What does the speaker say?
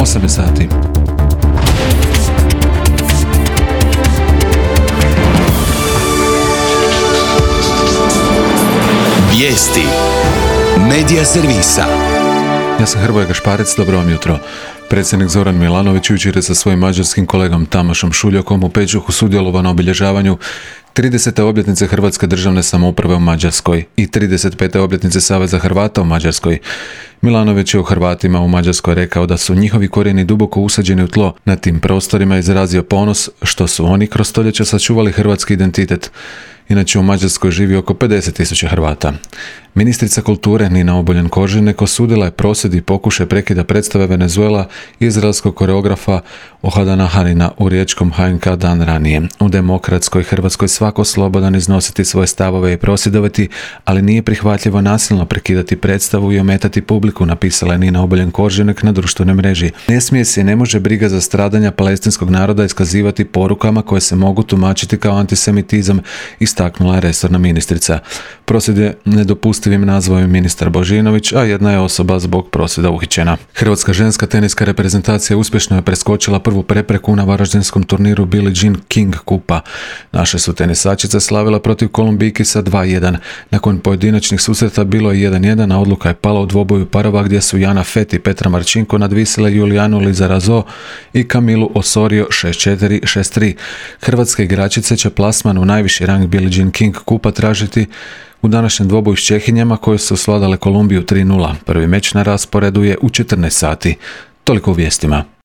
8 sati. Vijesti Medija servisa. Ja sam Hrvoje Gašparec, dobro vam jutro. Predsjednik Zoran Milanović jučer je sa svojim mađarskim kolegom Tamošom Šuljakom u Pečuhu sudjelovao na obilježavanju 30. obljetnice Hrvatske državne samouprave u Mađarskoj i 35. obljetnice Saveza Hrvata u Mađarskoj. Milanović je o Hrvatima u Mađarskoj rekao da su njihovi korijeni duboko usađeni u tlo. Na tim prostorima izrazio ponos što su oni kroz stoljeća sačuvali hrvatski identitet. Inače u Mađarskoj živi oko 50.000 Hrvata. Ministrica kulture Nina Obuljen-Koržinek osudila je prosvjed i pokušaj prekida predstave Venezuela izraelskog koreografa Ohadana Harina u riječkom HNK dan ranije. U demokratskoj Hrvatskoj svako slobodan iznositi svoje stavove i prosvjedovati, ali nije prihvatljivo nasilno prekidati predstavu i ometati publiku, napisala je Nina Obuljen-Koržinek na društvenoj mreži. Ne smije se i ne može briga za stradanja palestinskog naroda iskazivati porukama koje se mogu tumačiti kao antisemitizam, istaknula je resorna ministrica. Prosvjed je nedopustivim nazvao ministar Božinović, a jedna je osoba zbog prosvjeda uhićena. Hrvatska ženska teniska reprezentacija uspješno je preskočila prvu prepreku na varaždinskom turniru Billie Jean King kupa. Naše su tenisačice slavila protiv Kolumbijki sa 2:1. Nakon pojedinačnih susreta bilo je 1:1, a odluka je pala u dvoboju parova gdje su Jana Fett i Petra Marčinko nadvisile Julijanu Lizarazo i Kamilu Osorio 6:4, 6:3. Hrvatske igračice će plasman u najviši rang Billie Jean King kupa tražiti u današnjem dvoboju s Čehinjama koje su svladale Kolumbiju 3:0. Prvi meč na rasporedu je u 14 sati. Toliko u vijestima.